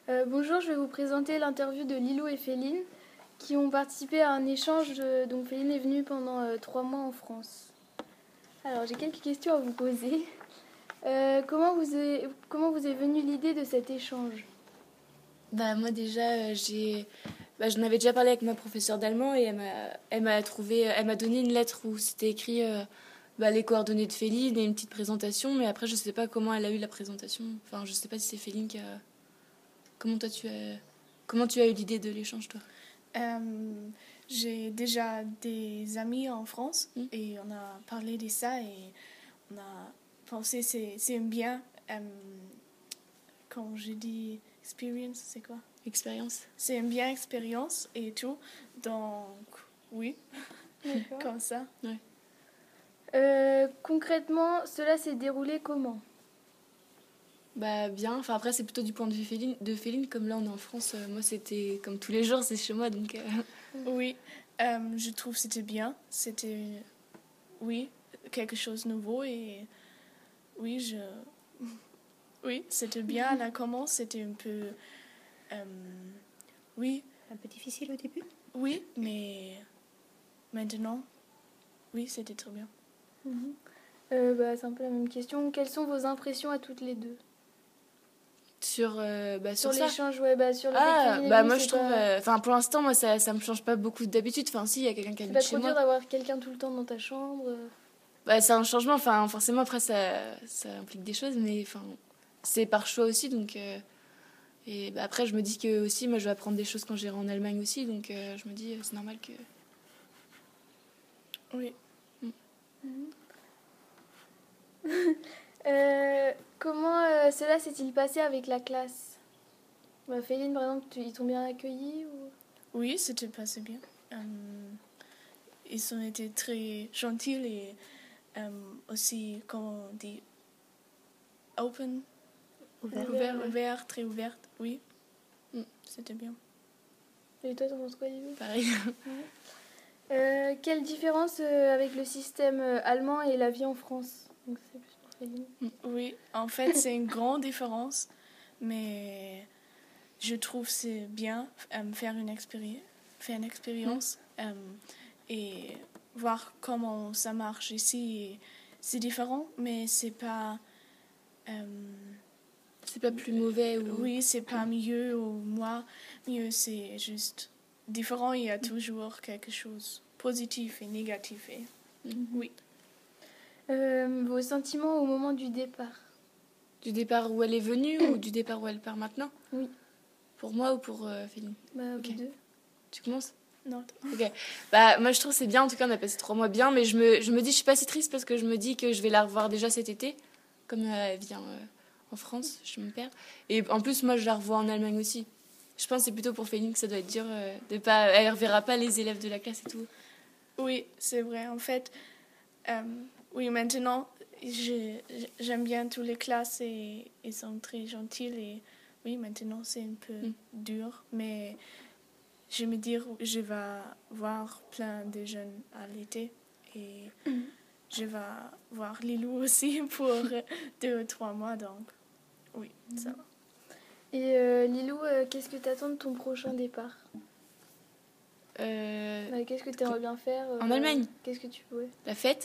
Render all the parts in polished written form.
Bonjour, je vais vous présenter l'interview de Lilou et Féline qui ont participé à un échange dont Féline est venue pendant 3 mois en France. Alors, j'ai quelques questions à vous poser. Comment vous est venue l'idée de cet échange? Moi déjà, j'en avais déjà parlé avec ma professeure d'allemand et elle m'a donné une lettre où c'était écrit les coordonnées de Féline et une petite présentation, mais après je sais pas comment elle a eu la présentation. Enfin, je sais pas si c'est Féline qui a... Comment tu as eu l'idée de l'échange, toi? J'ai déjà des amis en France et on a parlé de ça et on a pensé c'est bien. Quand je dis experience, c'est quoi? Expérience. C'est une bien expérience et tout. Donc, oui, comme ça. Ouais. Concrètement, cela s'est déroulé comment? Bien. Enfin, après, c'est plutôt du point de vue Féline. Comme là, on est en France, moi, c'était comme tous les jours, c'est chez moi, donc... Oui, je trouve que c'était bien. C'était, oui, quelque chose de nouveau et oui, oui, c'était bien. Là, comment c'était un peu... oui. Un peu difficile au début? Oui, mais maintenant, oui, c'était très bien. C'est un peu la même question. Quelles sont vos impressions à toutes les deux? Sur l'échange, sur le moi je trouve pour l'instant moi ça me change pas beaucoup d'habitude. Enfin si, il y a quelqu'un qui habite chez moi. C'est pas trop dur d'avoir quelqu'un tout le temps dans ta chambre? C'est un changement, enfin forcément après ça implique des choses, mais enfin c'est par choix aussi, donc après je me dis que aussi moi je vais apprendre des choses quand j'irai en Allemagne aussi, donc je me dis c'est normal que... Oui. Comment cela s'est-il passé avec la classe? Féline, par exemple, ils t'ont bien accueilli ou... Oui, c'était passé bien. Ils ont été très gentils et aussi, comment on dit, ouvert, très ouvert, oui. C'était bien. Et toi, t'en penses quoi, Lilou? Pareil. Quelle différence avec le système allemand et la vie en France? Donc, c'est plus pour Féline. Oui, en fait, c'est une grande différence, mais je trouve que c'est bien faire une expérience et voir comment ça marche ici. C'est différent, mais c'est pas plus mauvais ou... Oui, c'est pas mieux ou mieux, c'est juste différent. Il y a toujours quelque chose positif et négatif. Oui. Vos sentiments au moment du départ? Du départ où elle est venue ou du départ où elle part maintenant? Oui. Pour moi ou pour Féline? Okay. Vous deux. Tu commences? Non. Ok. Moi je trouve que c'est bien, en tout cas on a passé 3 mois bien, mais je me dis je suis pas si triste parce que je me dis que je vais la revoir déjà cet été, comme elle vient en France, je me perds. Et en plus moi je la revois en Allemagne aussi. Je pense que c'est plutôt pour Féline que ça doit être dur de pas... Elle reverra pas les élèves de la classe et tout. Oui, c'est vrai. En fait, oui, maintenant j'aime bien toutes les classes et ils sont très gentils. Et oui, maintenant c'est un peu dur, mais je me dis je vais voir plein de jeunes à l'été et je vais voir Lilou aussi pour 2 ou 3 mois, donc oui, ça va. Et Lilou, qu'est-ce que tu attends de ton prochain départ? Qu'est-ce que tu aimerais bien faire en Allemagne? Qu'est-ce que tu veux? La fête.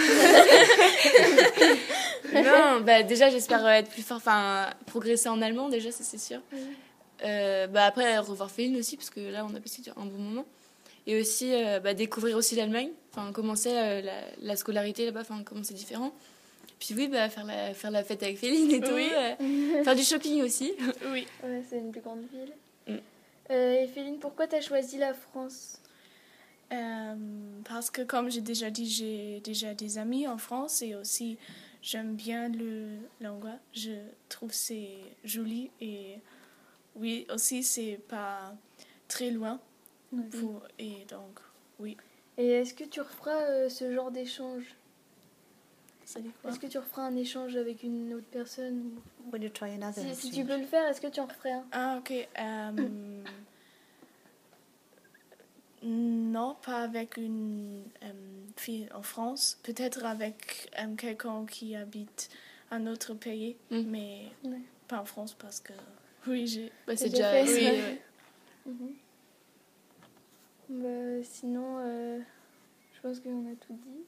Non, déjà j'espère être plus fort, progresser en allemand déjà, ça c'est sûr. Après revoir Féline aussi parce que là on a passé un bon moment et aussi découvrir aussi l'Allemagne, commencer la scolarité là-bas, comment c'est différent. Puis oui, faire la fête avec Féline et tout, faire du shopping aussi. Oui. Ouais, c'est une plus grande ville. Et Féline, pourquoi t'as choisi la France? Parce que comme j'ai déjà dit, j'ai déjà des amis en France et aussi j'aime bien le langue. Je trouve c'est joli et oui, aussi c'est pas très loin. Et donc, oui. Et est-ce que tu referas ce genre d'échange? Ça dit quoi? Est-ce que tu referas un échange avec une autre personne? Will you try another Si tu peux le faire, est-ce que tu en referais un? Ah, ok. Non, pas avec une fille en France. Peut-être avec quelqu'un qui habite un autre pays, mais pas en France parce que Oui, j'ai. Bah, c'est déjà déjà. fait, Oui, ouais. ouais. Mhm. Sinon, je pense qu'on a tout dit.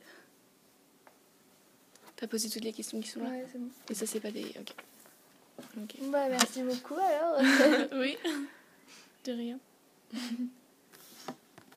T'as posé toutes les questions qui sont là. Ouais, c'est bon. Et ça, c'est pas des. Ok. Ok. Merci beaucoup alors. Oui, de rien.